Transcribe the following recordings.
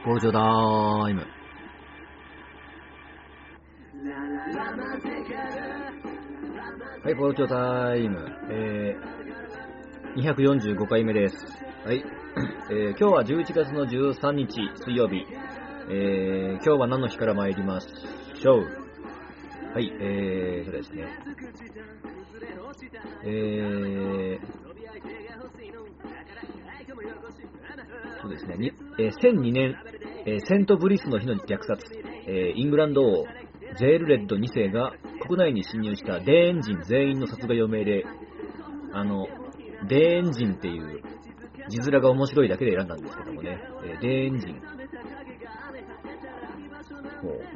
ポルチョタイム。はい、ポルチョタイム。245回目です。はい。今日は11月の13日水曜日。今日は何の日から参りましょう。はい、そうですね。そうですね。1002年、セントブリスの日の虐殺、イングランド王、ジェールレッド2世が国内に侵入したデーン人全員の殺害を命令。デーン人っていう字面が面白いだけで選んだんですけどもね。デーン人。ほう。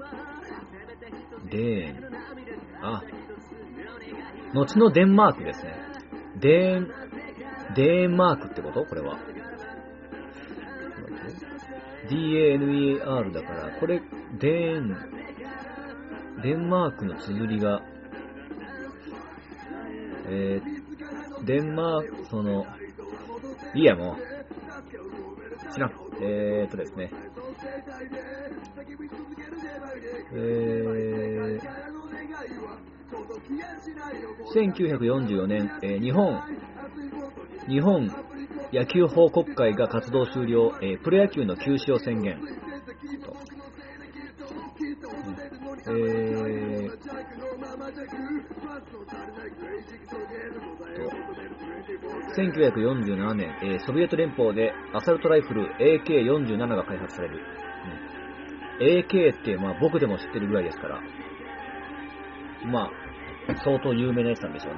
デーン。あ。後のデンマークですね。デーンマークってことこれは。DANEAR だから、これ、デンマークの綴りが、デンマーク、いいやもう。知らん。ですね。1944年、日本野球法国会が活動終了、プロ野球の休止を宣言。1947年、ソビエト連邦でアサルトライフル AK-47 が開発される。AK って、僕でも知ってるぐらいですから、相当有名なやつなんでしょうね。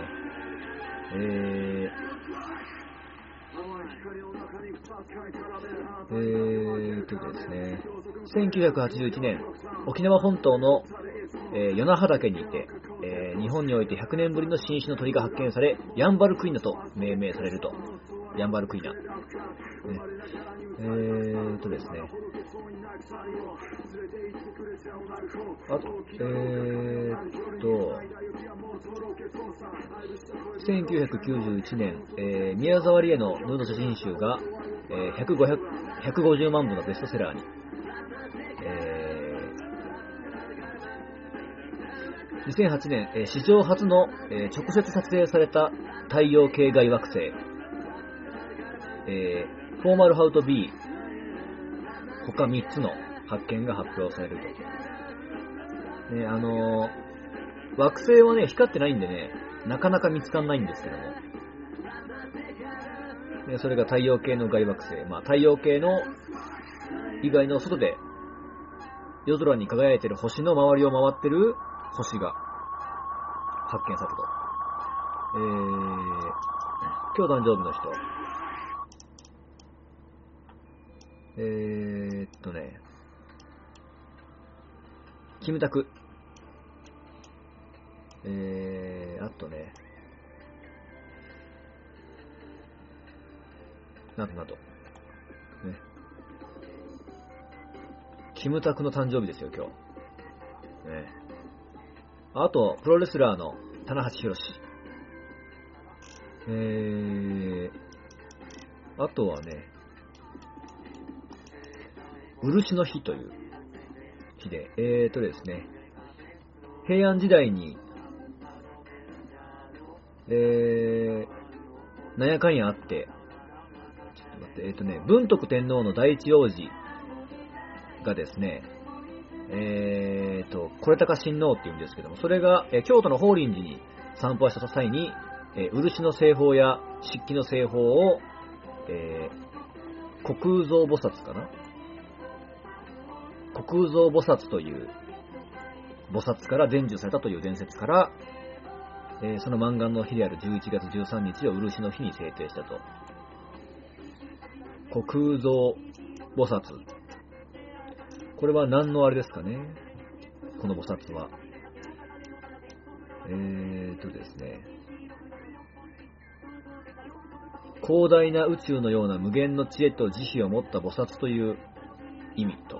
ですね、1981年、沖縄本島の、与那覇岳にて、日本において100年ぶりの新種の鳥が発見され、ヤンバルクイナと命名されると。ヤンバルクイナ。ですね。1991年、宮沢りえのヌード写真集が、150万部のベストセラーに。2008年、史上初の、直接撮影された太陽系外惑星、フォーマルハウト B 他3つの発見が発表されると。ね、惑星はね、光ってないんでね、なかなか見つかんないんですけども。ね、それが太陽系の外惑星。太陽系の以外の外で、夜空に輝いている星の周りを回ってる星が発見されたと。今日誕生日の人。キムタク。あとね、なんと。ね。キムタクの誕生日ですよ、今日。ね。あと、プロレスラーの棚橋宏。あとはね、漆の日という日で、ですね、平安時代に、なんやかんやあって、ちょっと待って、文徳天皇の第一王子がですね、これたか親王って言うんですけども、それが、京都の法輪寺に参拝した際に、漆の製法や漆器の製法を、虚空蔵菩薩かな、虚空蔵菩薩という菩薩から伝授されたという伝説から、その満願の日である11月13日を漆の日に制定したと。虚空蔵菩薩。これは何のあれですかね、この菩薩は。ですね、広大な宇宙のような無限の知恵と慈悲を持った菩薩という意味と。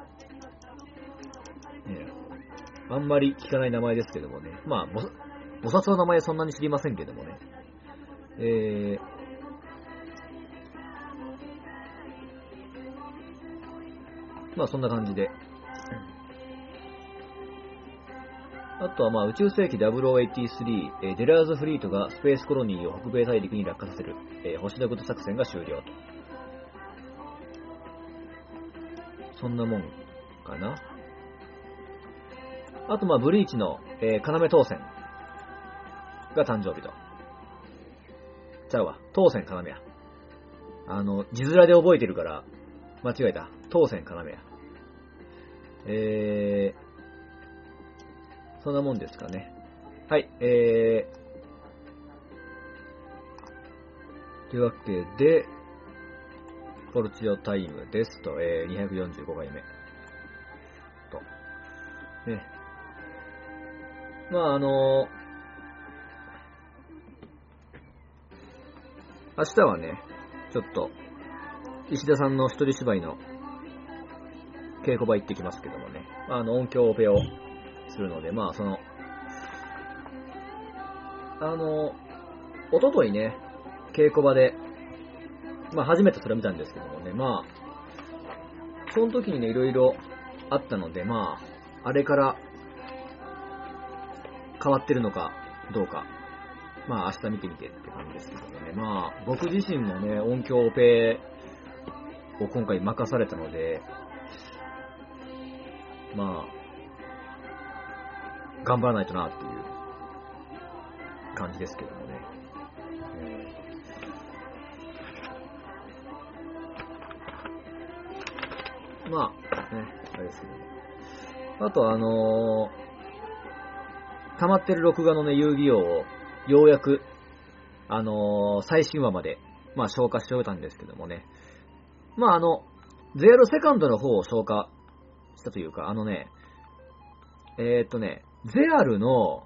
あんまり聞かない名前ですけどもね。菩薩の名前そんなに知りませんけどもね。 まあそんな感じで。あとはまあ宇宙世紀0083、デラーズフリートがスペースコロニーを北米大陸に落下させる、星のこと作戦が終了と。そんなもんかな。あとまあブリーチの、要当選が誕生日と。ちゃうわ。当選要や。字面で覚えてるから、間違えた。当選要や。そんなもんですかね。はい。というわけで、ポルチオタイムですと、245回目。と。ね。まあ明日はね、ちょっと、石田さんの一人芝居の稽古場行ってきますけどもね、音響オペをするので、まあ一昨日ね、稽古場で、まあ初めてそれを見たんですけどもね、まあ、その時にね、いろいろあったので、まあ、あれから変わってるのかどうか、まあ明日見てみてって感じですけどもね、まあ僕自身もね、音響オペを今回任されたので、まあ、頑張らないとなっていう感じですけどもね。まあ、ね、あれですけど。あと溜まってる録画のね、遊戯王を、ようやく、最新話まで、まあ消化しておいたんですけどもね。まあゼロセカンドの方を消化したというか、ゼアルの、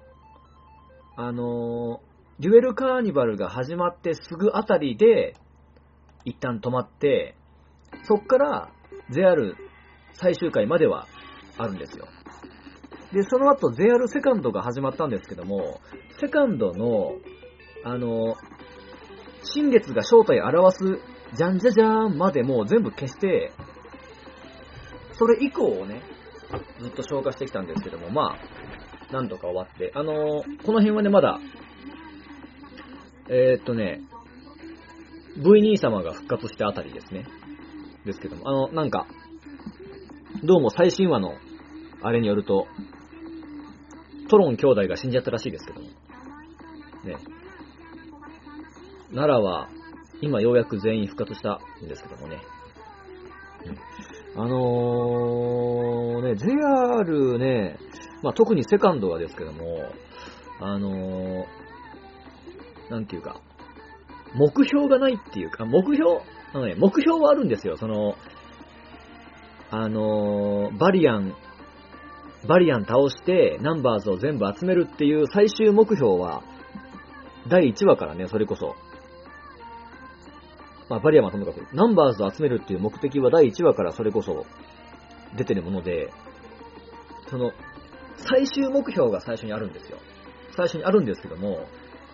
デュエルカーニバルが始まってすぐあたりで、一旦止まって、そっから、ゼアル最終回まではあるんですよ。で、その後、ゼアルセカンドが始まったんですけども、セカンドの、新月が正体を表す、じゃんじゃじゃーんまでもう全部消して、それ以降をね、ずっと消化してきたんですけども、まあ、なんとか終わって、この辺はね、まだ、V2 様が復活したあたりですね。ですけども、なんか、どうも最新話の、あれによると、トロン兄弟が死んじゃったらしいですけども、ね。奈良は、今ようやく全員復活したんですけどもね。JR ね、まあ、特にセカンドはですけども、なんていうか、目標がないっていうか、目標はあるんですよ。バリアン倒して、ナンバーズを全部集めるっていう最終目標は、第1話からね、それこそ、まあ、バリアンはともかく、ナンバーズを集めるっていう目的は第1話からそれこそ出てるもので、最終目標が最初にあるんですよ。最初にあるんですけども、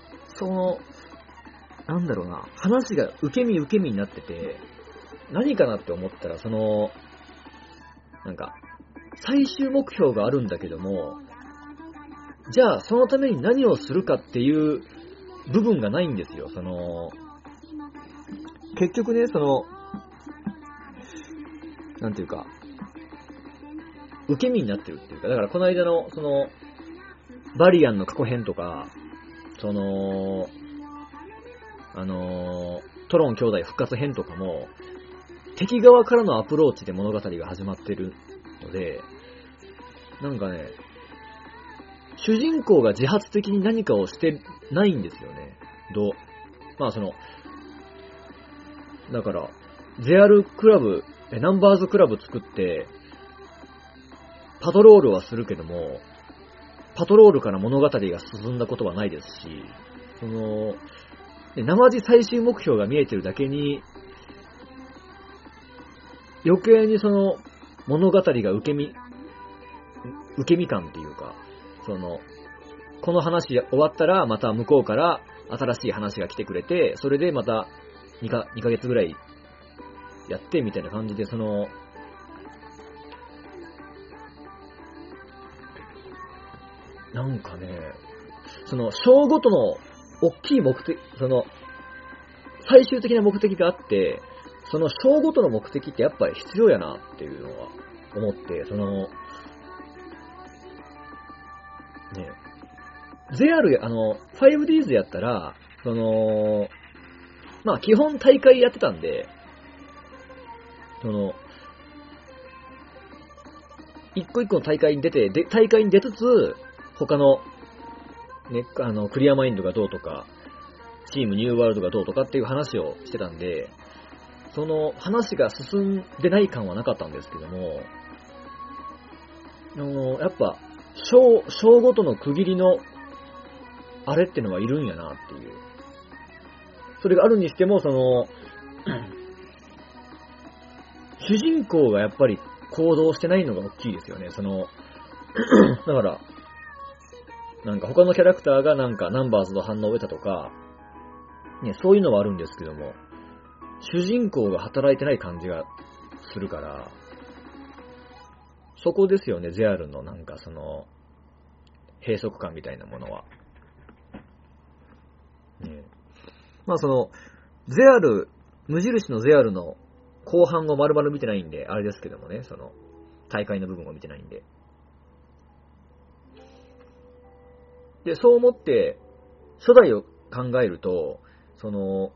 なんだろうな、話が受け身になってて、何かなって思ったら、なんか、最終目標があるんだけども、じゃあそのために何をするかっていう部分がないんですよ。結局ね、なんていうか、受け身になってるっていうか、だからこの間の、バリアンの過去編とか、トロン兄弟復活編とかも、敵側からのアプローチで物語が始まってるので、なんかね、主人公が自発的に何かをしてないんですよね。まあだから、JR クラブ、ナンバーズクラブ作って、パトロールはするけども、パトロールから物語が進んだことはないですし、生地最終目標が見えてるだけに、余計に物語が受け身感っていうか、この話終わったらまた向こうから新しい話が来てくれて、それでまた2ヶ月ぐらいやってみたいな感じで、 なんかね、その、章ごとの大きい目的、その、最終的な目的があって、その章ごとの目的ってやっぱり必要やなっていうのは思って、その、ね、JR、5Ds やったら、その、まあ基本大会やってたんで、その、一個一個の大会に出て、大会に出つつ、他の、ね、クリアマインドがどうとか、チームニューワールドがどうとかっていう話をしてたんで、その話が進んでない感はなかったんですけども、やっぱ、章ごとの区切りの、あれってのはいるんやなっていう。それがあるにしても、その、主人公がやっぱり行動してないのが大きいですよね。その、だから、なんか他のキャラクターがなんかナンバーズの反応を得たとか、ね、そういうのはあるんですけども、主人公が働いてない感じがするから、そこですよね、ゼアルのなんかその、閉塞感みたいなものは。ね、まあその、ゼアル、無印のゼアルの後半を丸々見てないんで、あれですけどもね、その、大会の部分を見てないんで。で、そう思って、初代を考えると、その、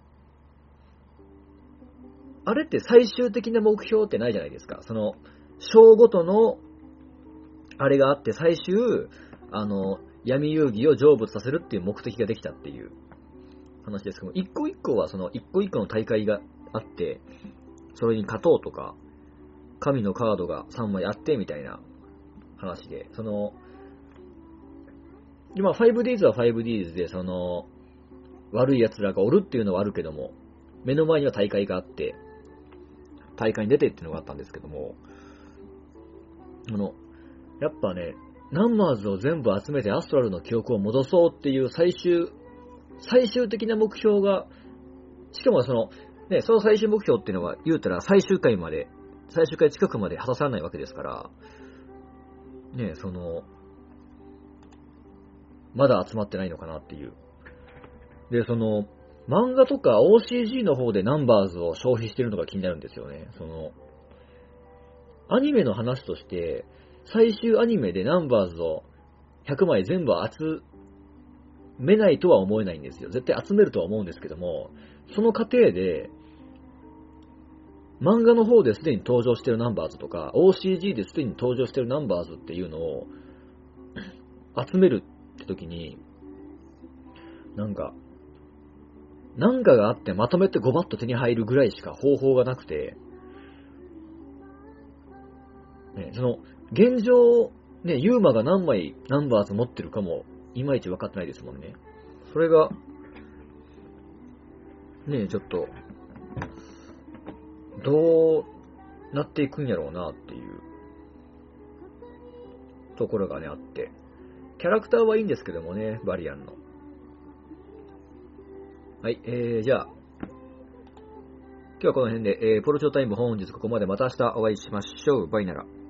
あれって最終的な目標ってないじゃないですか。その、章ごとの、あれがあって最終、闇遊戯を成仏させるっていう目的ができたっていう話ですけども、一個一個はその一個一個の大会があって、それに勝とうとか、神のカードが3枚あってみたいな話で、その、まあ 5Ds は 5Ds で、その、悪い奴らがおるっていうのはあるけども、目の前には大会があって、大会に出てっていうのがあったんですけども、やっぱね、ナンバーズを全部集めてアストラルの記憶を戻そうっていう最終的な目標が、しかもその、ね、その最終目標っていうのは言うたら最終回近くまで果たさないわけですから、ね、その、まだ集まってないのかなっていう。で、その、漫画とか OCG の方でナンバーズを消費してるのが気になるんですよね。その、アニメの話として、最終アニメでナンバーズを100枚全部集めないとは思えないんですよ。絶対集めるとは思うんですけども、その過程で、漫画の方ですでに登場してるナンバーズとか、OCG ですでに登場してるナンバーズっていうのを集めるって時に、なんかがあってまとめてゴバッと手に入るぐらいしか方法がなくて、ね、その、現状、ね、ユーマが何枚ナンバーズ持ってるかも、いまいち分かってないですもんね。それが、ね、ちょっと、どうなっていくんやろうなっていうところがね、あって。キャラクターはいいんですけどもね、バリアンの。はい、じゃあ、今日はこの辺で、ポロチョタイム本日ここまで、また明日お会いしましょう。バイなら。